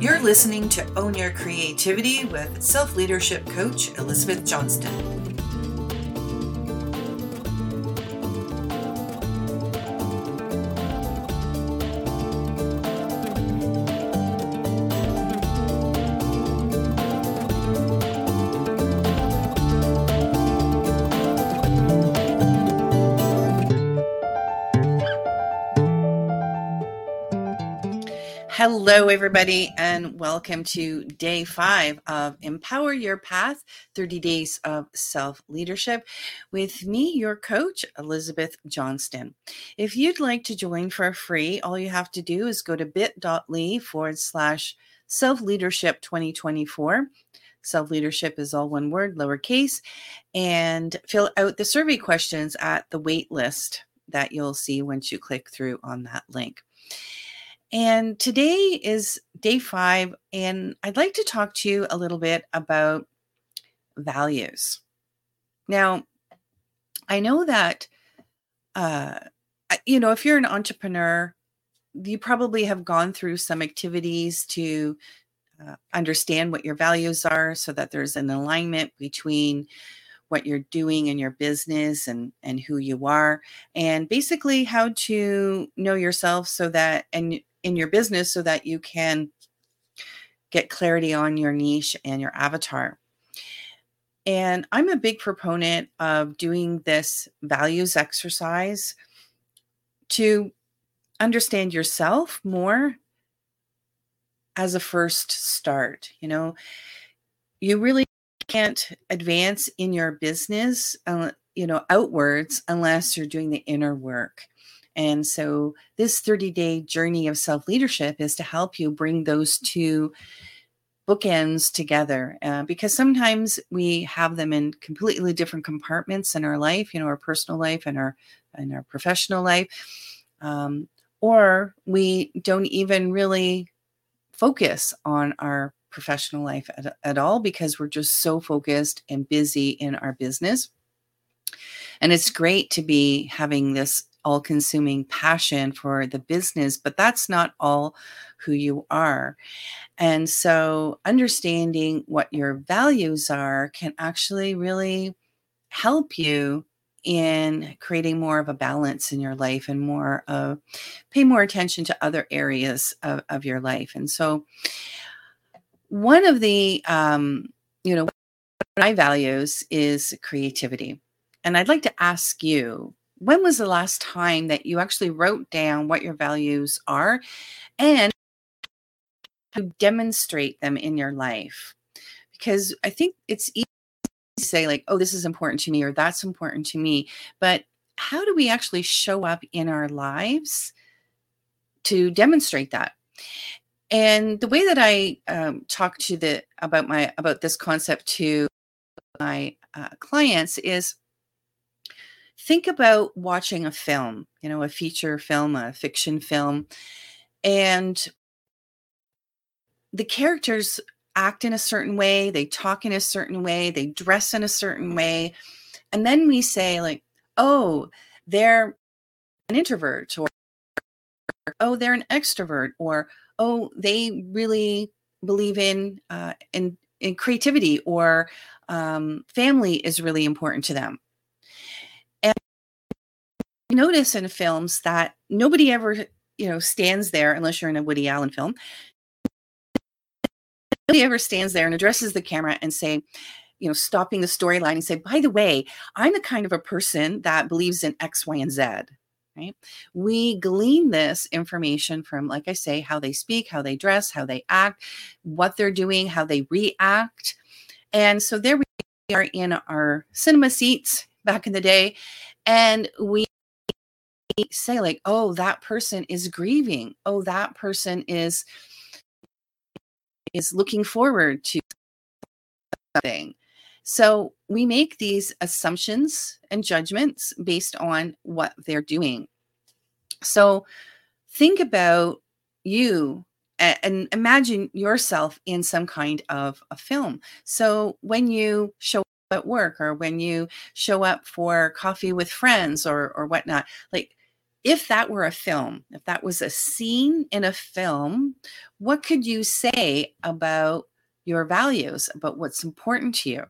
You're listening to Own Your Creativity with self-leadership coach Elizabeth Johnston. Hello, everybody, and welcome to day 5 of Empower Your Path, 30 Days of Self-Leadership with me, your coach, Elizabeth Johnston. If you'd like to join for free, all you have to do is go to bit.ly/self-leadership 2024. Self-leadership is all one word, lowercase, and fill out the survey questions at the wait list that you'll see once you click through on that link. And today is day 5, and I'd like to talk to you a little bit about values. Now, I know that, if you're an entrepreneur, you probably have gone through some activities to understand what your values are so that there's an alignment between what you're doing in your business and who you are, and basically how to know yourself so that, and in your business so that you can get clarity on your niche and your avatar. And I'm a big proponent of doing this values exercise to understand yourself more as a first start. You really can't advance in your business, outwards unless you're doing the inner work. And so this 30-day journey of self-leadership is to help you bring those two bookends together, because sometimes we have them in completely different compartments in our life, our personal life and our professional life, or we don't even really focus on our professional life at all because we're just so focused and busy in our business. And it's great to be having this all-consuming passion for the business, but that's not all who you are. And so understanding what your values are can actually really help you in creating more of a balance in your life and pay more attention to other areas of your life. And so one of the, my values is creativity. And I'd like to ask you, when was the last time that you actually wrote down what your values are and to demonstrate them in your life? Because I think it's easy to say like, oh, this is important to me or that's important to me. But how do we actually show up in our lives to demonstrate that? And the way that I talk to about this concept to my clients is, think about watching a film, a feature film, a fiction film, and the characters act in a certain way, they talk in a certain way, they dress in a certain way. And then we say like, oh, they're an introvert, or oh, they're an extrovert, or oh, they really believe in creativity, or family is really important to them. And you notice in films that nobody ever, stands there, unless you're in a Woody Allen film. Nobody ever stands there and addresses the camera and say, stopping the storyline and say, by the way, I'm the kind of a person that believes in X, Y, and Z. Right? We glean this information from, like I say, how they speak, how they dress, how they act, what they're doing, how they react. And so there we are in our cinema seats back in the day, and we say like, oh, that person is grieving. Oh, that person is looking forward to something. So we make these assumptions and judgments based on what they're doing. So think about you and imagine yourself in some kind of a film. So when you show up at work, or when you show up for coffee with friends or whatnot, like if that were a film, if that was a scene in a film, what could you say about your values, about what's important to you?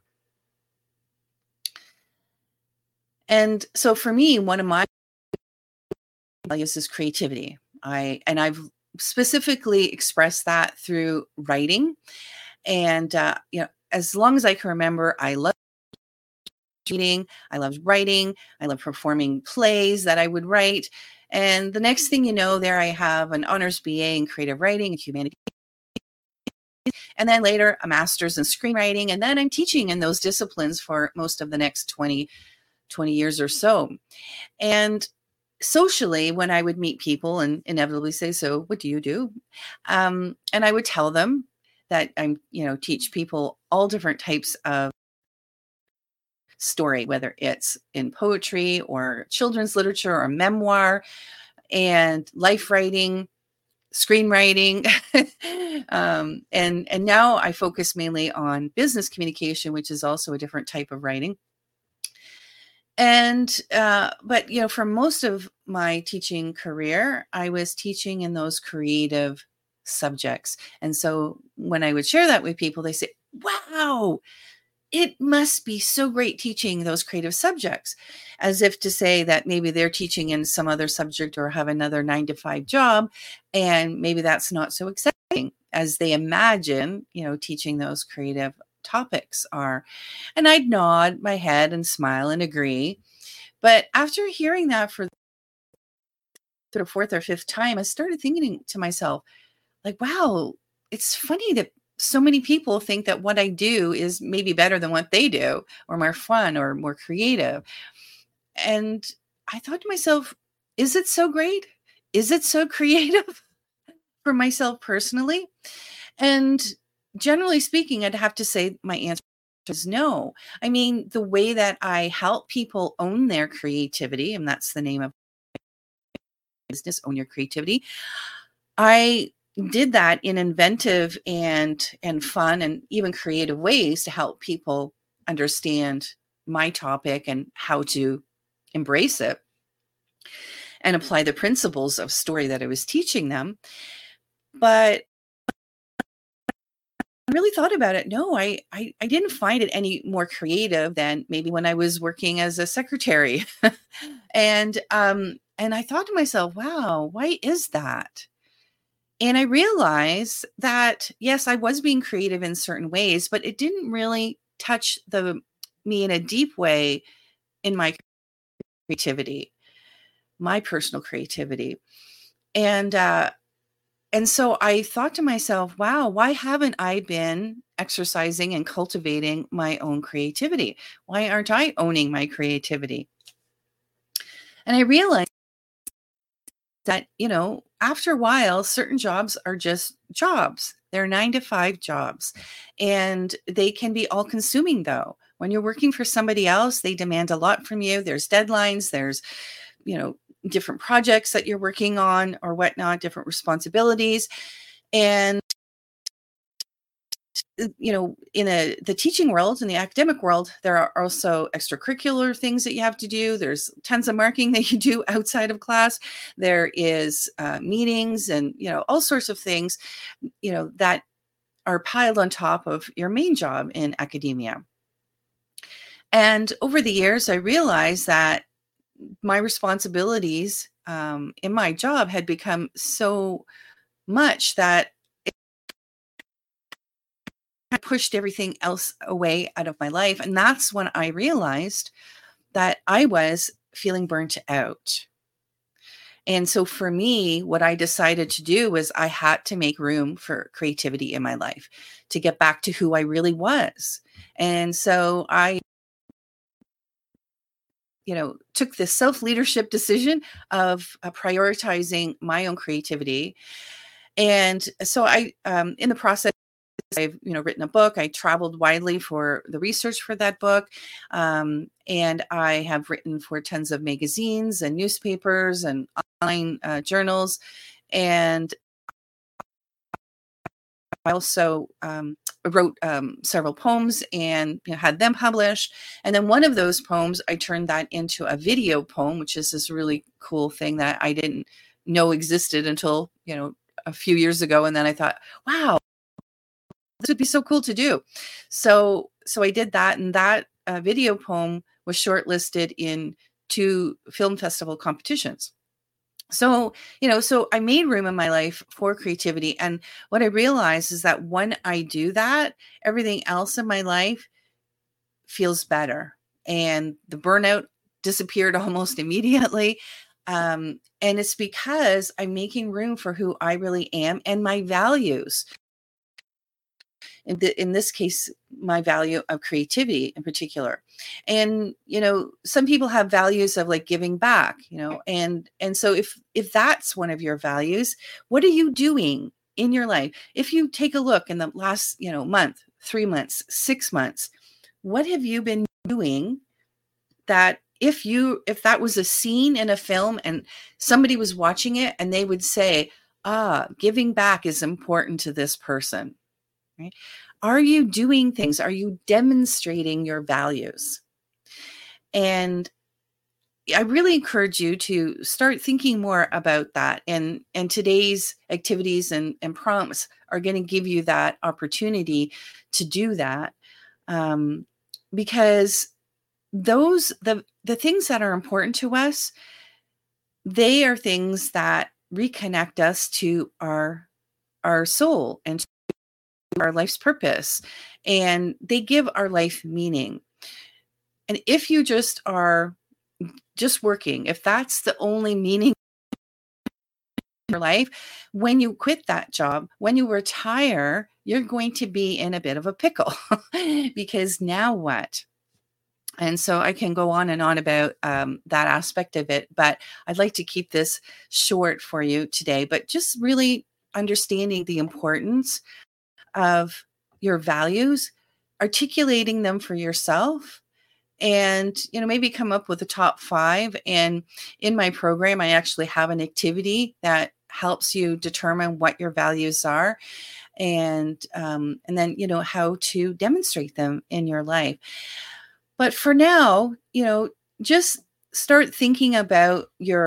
And so for me, one of my values is creativity. I've specifically expressed that through writing. And as long as I can remember, I love reading, I loved writing, I love performing plays that I would write. And the next thing you know, there I have an honors BA in creative writing and humanities, and then later a master's in screenwriting, and then I'm teaching in those disciplines for most of the next 20 years or so. And socially, when I would meet people and inevitably say, so what do you do? And I would tell them that I'm, teach people all different types of story, whether it's in poetry or children's literature or memoir and life writing, screenwriting. And now I focus mainly on business communication, which is also a different type of writing. And, but, for most of my teaching career, I was teaching in those creative subjects. And so when I would share that with people, they say, wow, it must be so great teaching those creative subjects, as if to say that maybe they're teaching in some other subject or have another 9-to-5 job. And maybe that's not so exciting as they imagine, teaching those creative topics are. And I'd nod my head and smile and agree. But after hearing that for the fourth or fifth time, I started thinking to myself, like, wow, it's funny that so many people think that what I do is maybe better than what they do, or more fun or more creative. And I thought to myself, is it so great? Is it so creative for myself personally? And generally speaking, I'd have to say my answer is no. I mean, the way that I help people own their creativity, and that's the name of business, Own Your Creativity, I did that in inventive and fun and even creative ways to help people understand my topic and how to embrace it and apply the principles of story that I was teaching them. But I really thought about it. No, I didn't find it any more creative than maybe when I was working as a secretary. And I thought to myself, wow, why is that? And I realized that, yes, I was being creative in certain ways, but it didn't really touch me in a deep way in my creativity, my personal creativity. And so I thought to myself, wow, why haven't I been exercising and cultivating my own creativity? Why aren't I owning my creativity? And I realized that, after a while, certain jobs are just jobs. They're 9-to-5 jobs, and they can be all consuming though. When you're working for somebody else, they demand a lot from you. There's deadlines, there's, different projects that you're working on or whatnot, different responsibilities. And in the teaching world, in the academic world, there are also extracurricular things that you have to do. There's tons of marking that you do outside of class. There is meetings and, all sorts of things, that are piled on top of your main job in academia. And over the years, I realized that my responsibilities in my job had become so much that I pushed everything else away out of my life. And that's when I realized that I was feeling burnt out. And so for me, what I decided to do was I had to make room for creativity in my life to get back to who I really was. And so I took this self-leadership decision of prioritizing my own creativity. And so I, in the process, I've written a book. I traveled widely for the research for that book, and I have written for tons of magazines and newspapers and online journals. And I also wrote several poems and had them published. And then one of those poems, I turned that into a video poem, which is this really cool thing that I didn't know existed until, a few years ago. And then I thought, wow, this would be so cool to do. So I did that. And that video poem was shortlisted in 2 film festival competitions. So, so I made room in my life for creativity. And what I realized is that when I do that, everything else in my life feels better. And the burnout disappeared almost immediately. And it's because I'm making room for who I really am and my values. In this case, my value of creativity in particular. And, some people have values of like giving back, and so if that's one of your values, what are you doing in your life? If you take a look in the last, month, 3 months, 6 months, what have you been doing that if that was a scene in a film and somebody was watching it and they would say, giving back is important to this person, right? Are you doing things? Are you demonstrating your values? And I really encourage you to start thinking more about that. And today's activities and prompts are going to give you that opportunity to do that. Because the things that are important to us, they are things that reconnect us to our soul and our life's purpose, and they give our life meaning. And if you just are just working, if that's the only meaning in your life, when you quit that job, when you retire, you're going to be in a bit of a pickle because now what? And so I can go on and on about that aspect of it, but I'd like to keep this short for you today, but just really understanding the importance of your values, articulating them for yourself, and maybe come up with a top 5. And in my program, I actually have an activity that helps you determine what your values are, and then how to demonstrate them in your life. But for now, just start thinking about your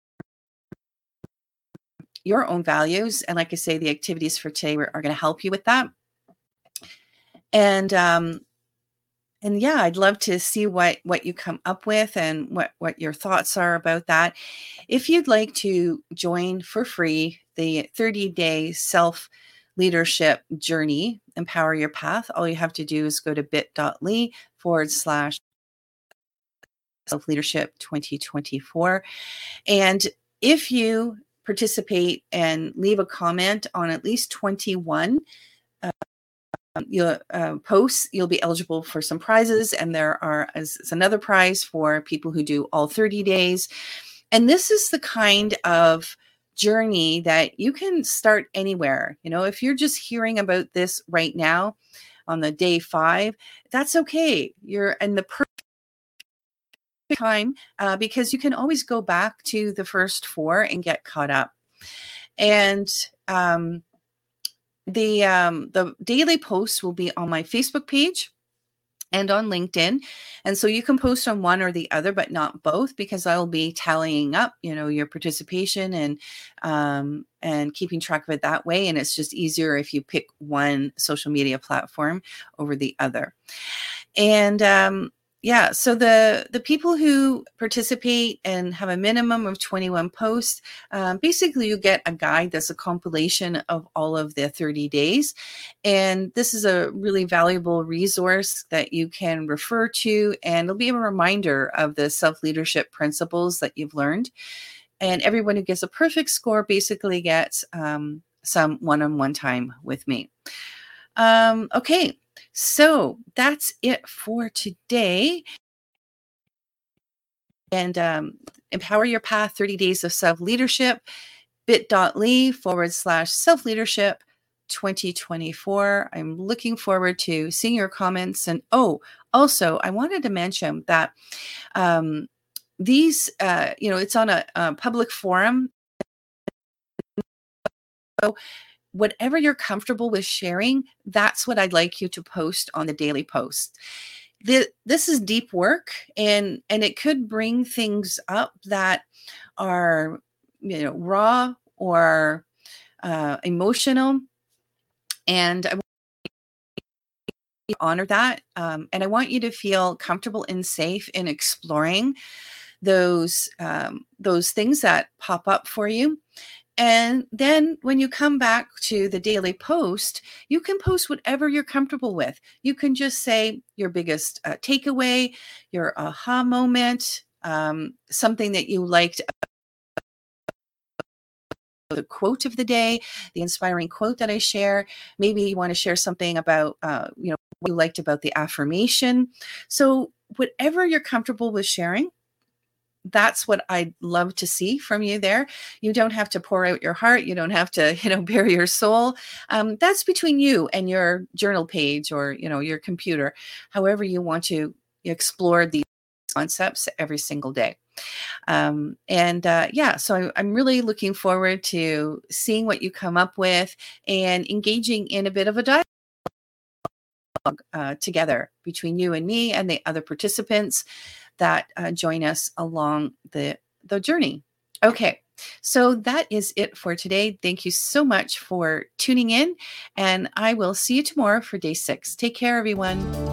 own values. And like I say, the activities for today are going to help you with that. And yeah, I'd love to see what you come up with and what your thoughts are about that. If you'd like to join for free the 30-day self-leadership journey, Empower Your Path, all you have to do is go to bit.ly/self-leadership 2024. And if you participate and leave a comment on at least 21 posts, you'll be eligible for some prizes. And there is another prize for people who do all 30 days. And this is the kind of journey that you can start anywhere. If you're just hearing about this right now on the day 5, that's okay. You're in the perfect time because you can always go back to the first 4 and get caught up. And the daily posts will be on my Facebook page and on LinkedIn. And so you can post on one or the other, but not both, because I'll be tallying up, your participation and keeping track of it that way. And it's just easier if you pick one social media platform over the other. And so the people who participate and have a minimum of 21 posts, basically you get a guide that's a compilation of all of the 30 days. And this is a really valuable resource that you can refer to, and it'll be a reminder of the self-leadership principles that you've learned. And everyone who gets a perfect score basically gets some one-on-one time with me. Okay. So that's it for today. And Empower Your Path, 30 Days of Self-Leadership, bit.ly/self-leadership 2024. I'm looking forward to seeing your comments. And also, I wanted to mention that these, it's on a public forum. So whatever you're comfortable with sharing, that's what I'd like you to post on the daily post. This is deep work, and it could bring things up that are, raw or emotional. And I honor that. And I want you to feel comfortable and safe in exploring those things that pop up for you. And then when you come back to the daily post, you can post whatever you're comfortable with. You can just say your biggest takeaway, your aha moment, something that you liked, the quote of the day, the inspiring quote that I share. Maybe you want to share something about, what you liked about the affirmation. So whatever you're comfortable with sharing, that's what I'd love to see from you there. You don't have to pour out your heart. You don't have to, bare your soul. That's between you and your journal page or, your computer, however you want to explore these concepts every single day. So I'm really looking forward to seeing what you come up with and engaging in a bit of a dialogue together between you and me and the other participants that join us along the journey. Okay, so that is it for today. Thank you so much for tuning in, and I will see you tomorrow for day 6. Take care, everyone.